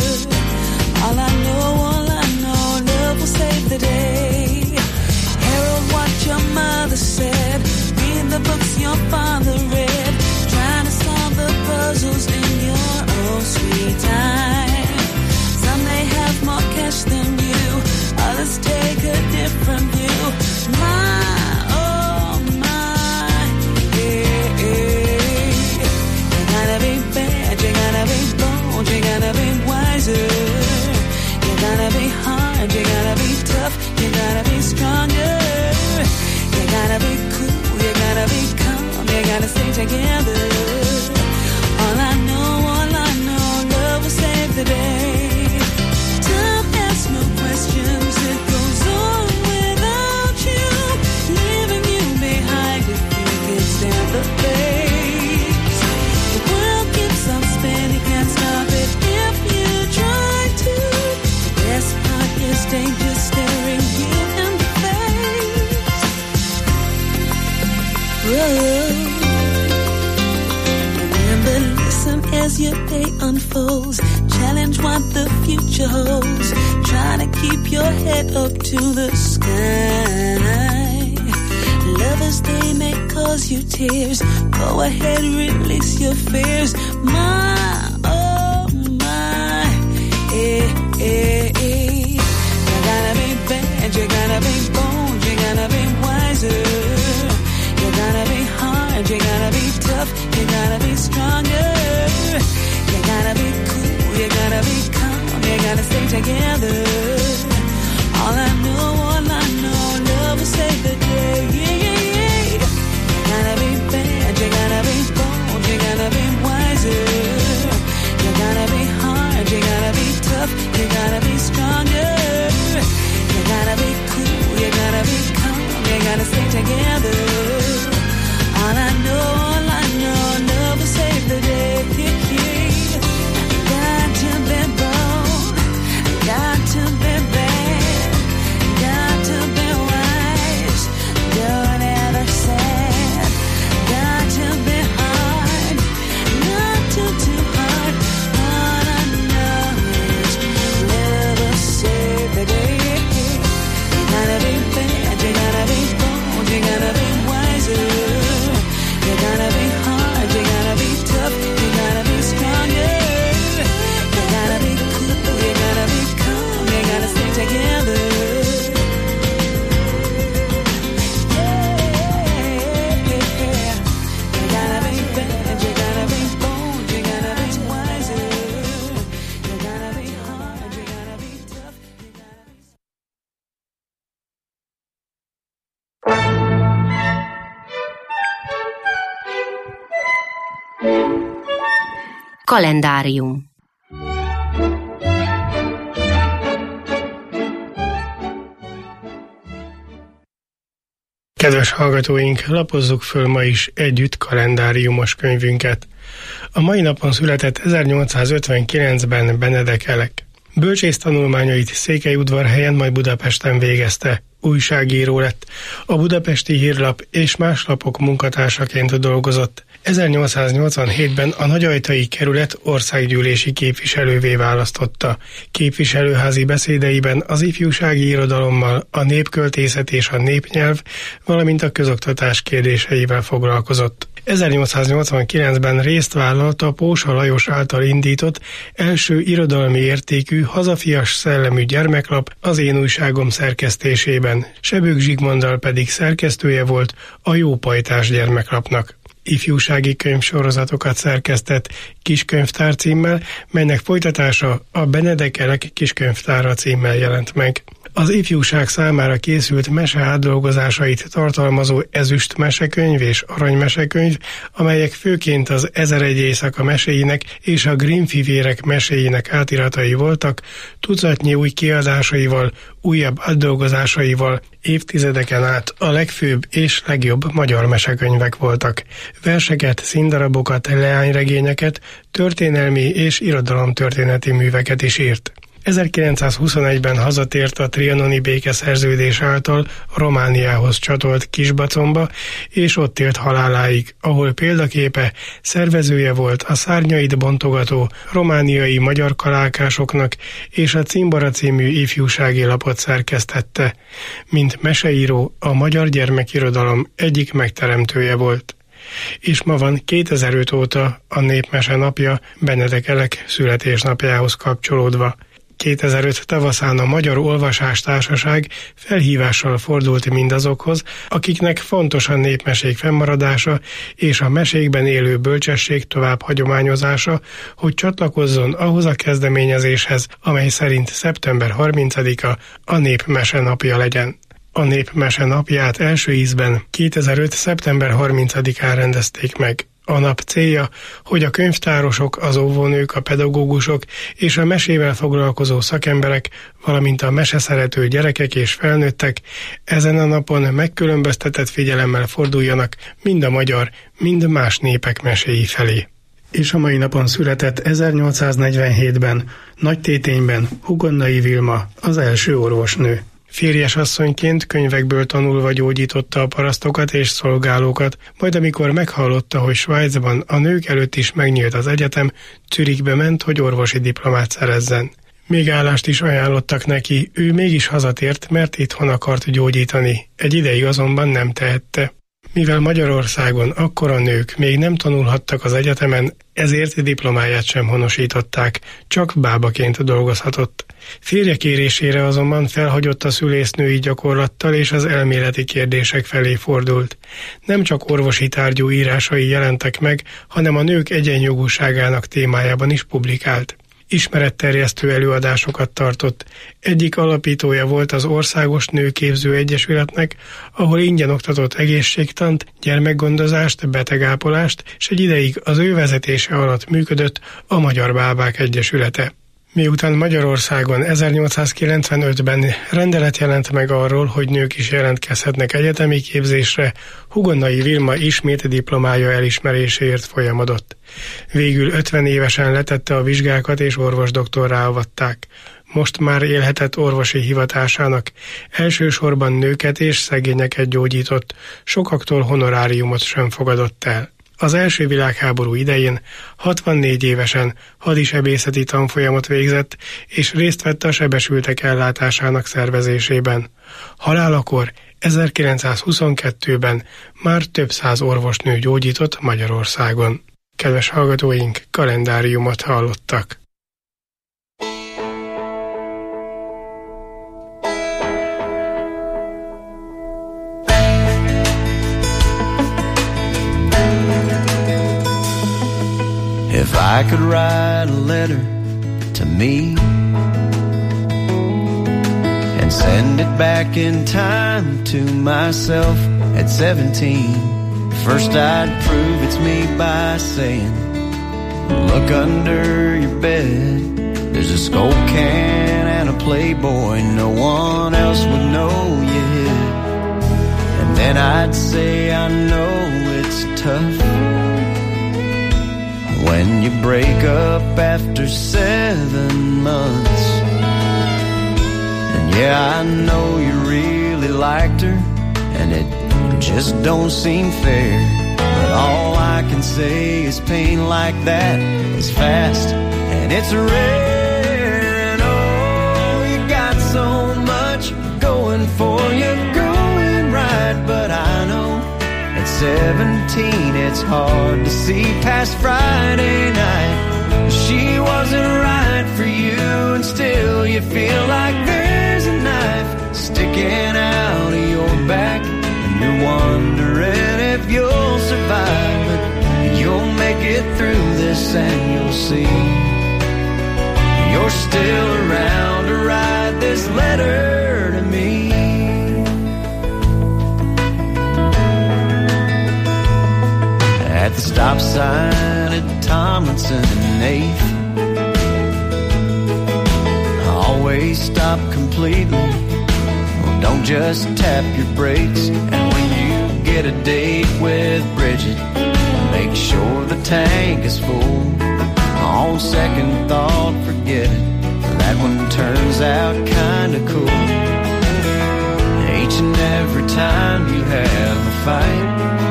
All I know, love will save the day. Herald what your mother said, read the books your father read, trying to solve the puzzles in your own sweet time. Some may have more cash than you, others take a different view. My, oh my, yeah, yeah. You gotta be bad, you gotta be bold, you gotta be wiser. You gotta be hard, you gotta be tough, you gotta be stronger. You gotta be cool, you gotta be calm, you gotta stay together. All I know, love will save the day. Time asks no questions, it goes on without you, leaving you behind if you can stand the pace. The unfolds. Challenge what the future holds. Trying to keep your head up to the sky. Lovers, they may cause you tears. Go ahead, release your fears. My, oh my, You gotta be bad, you gotta be bold, you gotta be wiser. You gotta be hard, you gotta be tough, you gotta be stronger. You gotta be cool, you gotta be calm, you gotta stay together. All I know, love will save the day. You gotta be bad, you gotta be bold, you gotta be wiser. You gotta be hard, you gotta be tough, you gotta be stronger. You gotta be cool, you gotta be calm, you gotta stay together. All I know, love will save the day. Got to be bold, got to be bad, got to be wise, don't ever sad. Got to be hard, not too hard. All I know is love will save the day. You gotta be bad, you gotta be bold, you gotta be wiser. You gotta be hard, you gotta be tough, you gotta be stronger. You gotta be cool, you gotta be calm, you gotta stay together. You gotta be bad, you gotta be bold, you gotta be wiser. You gotta be hard, you gotta be tough, you gotta be... Kalendárium. Kedves hallgatóink, lapozzuk föl ma is együtt kalendáriumos könyvünket. A mai napon született 1859-ben Benedek Elek. Bölcsész tanulmányait Székelyudvarhelyen, majd Budapesten végezte. Újságíró lett. A Budapesti Hírlap és más lapok munkatársaként dolgozott. 1887-ben a Nagyajtai kerület országgyűlési képviselővé választotta. Képviselőházi beszédeiben az ifjúsági irodalommal, a népköltészet és a népnyelv, valamint a közoktatás kérdéseivel foglalkozott. 1889-ben részt vállalt a Pósa Lajos által indított első irodalmi értékű, hazafias szellemű gyermeklap, az Én újságom szerkesztésében. Sebők Zsigmonddal pedig szerkesztője volt a Jó pajtás gyermeklapnak. Ifjúsági könyvsorozatokat szerkesztett Kiskönyvtár címmel, melynek folytatása a Benedek Elek Kiskönyvtára címmel jelent meg. Az ifjúság számára készült mese átdolgozásait tartalmazó Ezüst mesekönyv és Arany mesekönyv, amelyek főként az 1001 éjszaka meséinek és a Grimm fivérek meséinek átiratai voltak, tucatnyi új kiadásaival, újabb átdolgozásaival évtizedeken át a legfőbb és legjobb magyar mesekönyvek voltak. Verseket, színdarabokat, leányregényeket, történelmi és irodalomtörténeti műveket is írt. 1921-ben hazatért a trianoni békeszerződés által Romániához csatolt Kisbacomba, és ott élt haláláig, ahol példaképe, szervezője volt a szárnyait bontogató romániai magyar kalákásoknak, és a Cimbora című ifjúsági lapot szerkesztette. Mint meseíró a magyar gyermekirodalom egyik megteremtője volt. És ma van 2005 óta a Népmese napja Benedek Elek születésnapjához kapcsolódva. 2005 tavaszán a Magyar Olvasástársaság felhívással fordult mindazokhoz, akiknek fontos a népmesék fennmaradása és a mesékben élő bölcsesség tovább hagyományozása, hogy csatlakozzon ahhoz a kezdeményezéshez, amely szerint szeptember 30-a a Népmese napja legyen. A Népmese napját első ízben 2005. szeptember 30-án rendezték meg. A nap célja, hogy a könyvtárosok, az óvónők, a pedagógusok és a mesével foglalkozó szakemberek, valamint a meseszerető gyerekek és felnőttek ezen a napon megkülönböztetett figyelemmel forduljanak mind a magyar, mind más népek meséi felé. És a mai napon született 1847-ben Nagytétényben Hugonnai Vilma, az első orvosnő. Férjes asszonyként könyvekből tanulva gyógyította a parasztokat és szolgálókat, majd amikor meghallotta, hogy Svájcban a nők előtt is megnyílt az egyetem, Zürichbe ment, hogy orvosi diplomát szerezzen. Még állást is ajánlottak neki, ő mégis hazatért, mert itthon akart gyógyítani, egy ideig azonban nem tehette. Mivel Magyarországon akkor a nők még nem tanulhattak az egyetemen, ezért diplomáját sem honosították, csak bábaként dolgozhatott. Férje kérésére azonban felhagyott a szülésznői gyakorlattal és az elméleti kérdések felé fordult. Nem csak orvosi tárgyú írásai jelentek meg, hanem a nők egyenjogúságának témájában is publikált. Ismeretterjesztő előadásokat tartott. Egyik alapítója volt az Országos Nőképző Egyesületnek, ahol ingyen oktatott egészségtant, gyermekgondozást, betegápolást, és egy ideig az ő vezetése alatt működött a Magyar Bábák Egyesülete. Miután Magyarországon 1895-ben rendelet jelent meg arról, hogy nők is jelentkezhetnek egyetemi képzésre, Hugonnai Vilma ismét diplomája elismeréséért folyamodott. Végül 50 évesen letette a vizsgákat és orvosdoktorrá avatták. Most már élhetett orvosi hivatásának, elsősorban nőket és szegényeket gyógyított, sokaktól honoráriumot sem fogadott el. Az első világháború idején 64 évesen hadisebészeti tanfolyamot végzett, és részt vett a sebesültek ellátásának szervezésében. Halálakor 1922-ben már több száz orvosnő gyógyított Magyarországon. Kedves hallgatóink, kalendáriumot hallottak. If I could write a letter to me and send it back in time to myself at 17, first I'd prove it's me by saying, look under your bed, there's a Skull can and a Playboy no one else would know you hid. And then I'd say, I know it's tough when you break up after 7 months. And yeah, I know you really liked her, and it just don't seem fair. But all I can say is pain like that is fast, and it's rare. And oh, you got so much going for you, going right, but I know at 17 it's hard to see past Friday night. She wasn't right for you, and still you feel like there's a knife sticking out of your back, and you're wondering if you'll survive. But you'll make it through this and you'll see you're still around to write this letter to me. At the stop sign at Tomlinson and 8th, always stop completely. Well, don't just tap your brakes. And when you get a date with Bridget, make sure the tank is full. On second thought, forget it, that one turns out kinda cool. Each and every time you have a fight,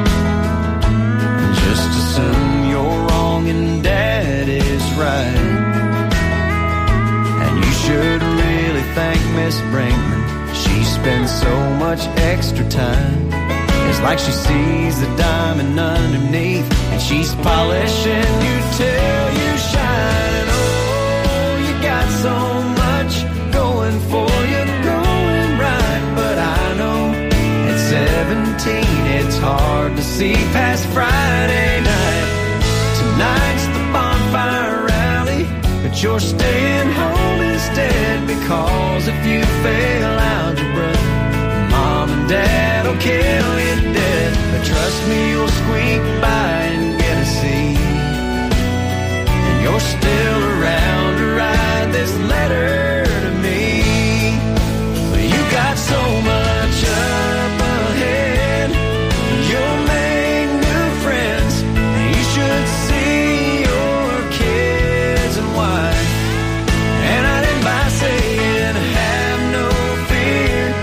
just assume you're wrong and Dad is right. And you should really thank Miss Brinkman. She spends so much extra time. It's like she sees the diamond underneath, and she's polishing you till you shine. And oh, you got so much going for you, going right, but I know at 17 it's hard to see past Friday night. Tonight's the bonfire rally, but you're staying home instead, because if you fail algebra, Mom and Dad will kill you dead. But trust me, you'll squeak by and get a C, and you're still around to write this letter to me. But you got so much up ahead, you'll make new friends, and you should see your kids and wife. And I'd end by saying, have no fear,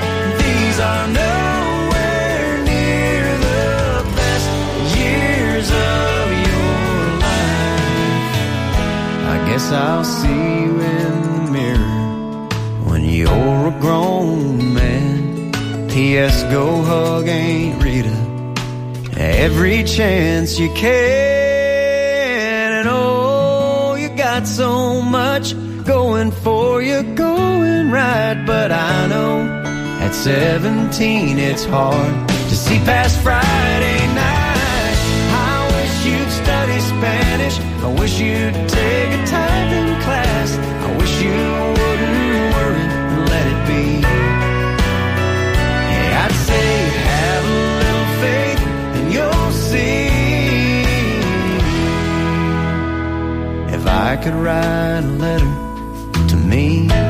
see you in the mirror when you're a grown man. P.S. Go hug Aunt Rita every chance you can. And oh, you got so much going for you, going right. But I know at 17 it's hard to see past Friday night. I wish you'd study Spanish, I wish you'd take a typing class, I wish you wouldn't worry and let it be. Hey, I'd say have a little faith and you'll see. If I could write a letter to me.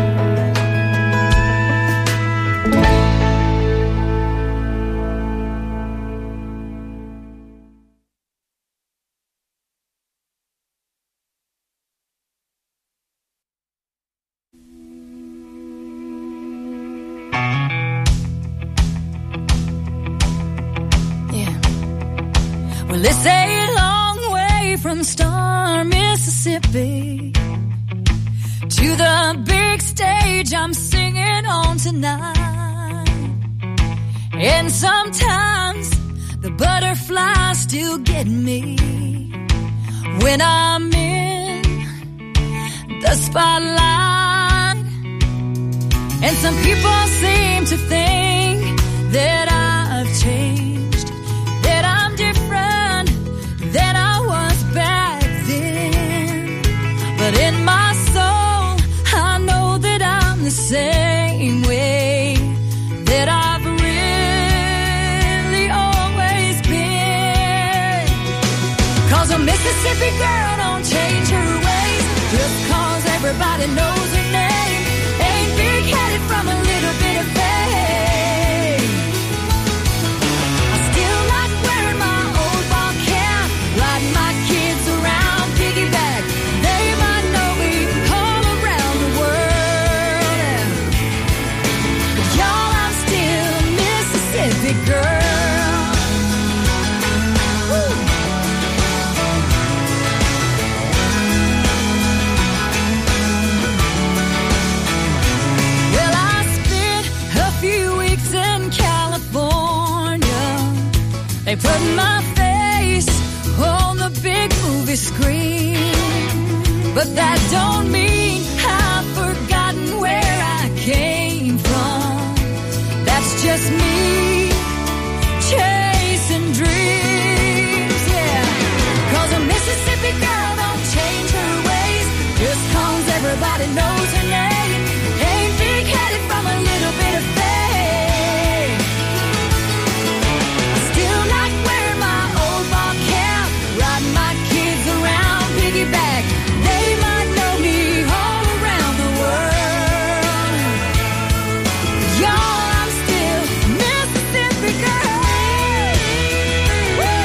Well, it's a long way from Star, Mississippi to the big stage I'm singing on tonight. And sometimes the butterflies still get me when I'm in the spotlight. And some people seem to think that I've changed, that I'm different than I was back then. But in my soul, I know that I'm the same way that I've really always been. 'Cause a Mississippi girl don't change her ways just 'cause everybody knows her name. Ain't big-headed from a little bit of fame. I still like wearing my old ball cap, riding my kids around piggyback. They might know me all around the world. But y'all, I'm still a Mississippi girl. Woo. Well, I spent a few weeks in California. They put my face on the big movie screen. But that don't mean I've forgotten where I came from. That's just me chasing dreams, yeah. 'Cause a Mississippi girl don't change her ways just 'cause everybody knows her name. Ain't big-headed from a little bit of fame. I still like wearing my old ball cap, riding my kids around piggyback. They might know me all around the world. Y'all, I'm still Mississippi girl. Woo!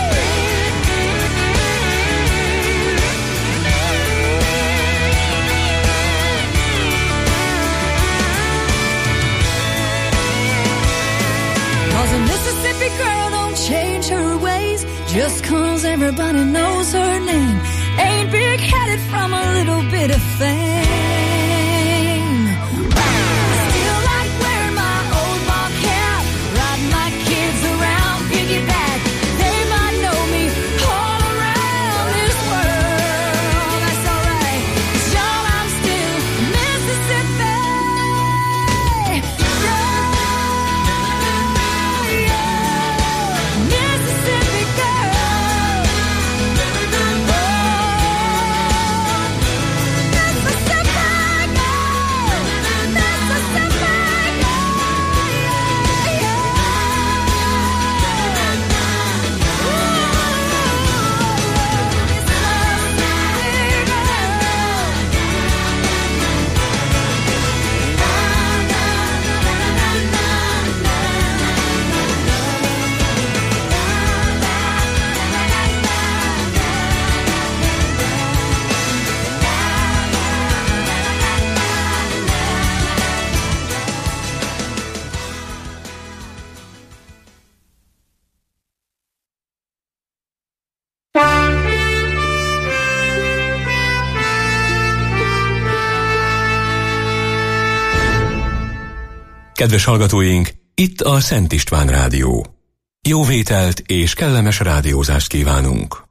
'Cause a Mississippi girl don't change her ways just 'cause everybody knows her name. Ain't big-headed from a little bit of fame. I still like wearing my old ball cap, riding my kids around piggyback. They might know me all around this world. That's alright. 'Cause y'all, I'm still Mississippi girl. Mississippi girl. Mississippi. Kedves hallgatóink, itt a Szent István Rádió. Jó vételt és kellemes rádiózást kívánunk!